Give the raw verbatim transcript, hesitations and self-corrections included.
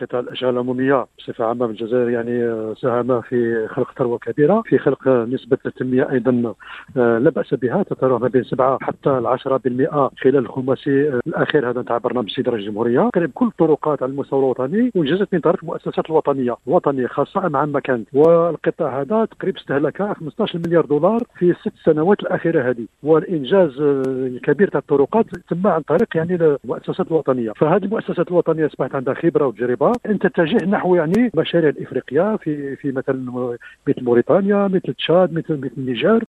قطاع الاشغال العموميه بصفه عامه في الجزائر يعني ساهم في خلق ثروه كبيره، في خلق نسبه التنميه ايضا لا باس بها، تتراوح ما بين سبعة حتى عشرة بالمئة خلال الخماسي الاخير هذا نتاع برنامج السيد رئيس الجمهوريه. قريب كل الطرقات على المستوى الوطني وانجزت من طرف المؤسسات الوطنيه الوطنيه خاصه ام عامه كانت، والقطاع هذا تقريبا استهلك خمسة عشر مليار دولار في الست سنوات الاخيره هذه، والانجاز الكبير تاع الطرقات تم عن طريق يعني المؤسسات الوطنيه. فهذه المؤسسات الوطنيه اصبحت عندها خبره وتجربه ان تتجه نحو يعني مشاريع الافريقيه في في مثلا مثل موريتانيا، مثل تشاد، مثل مثل النيجر.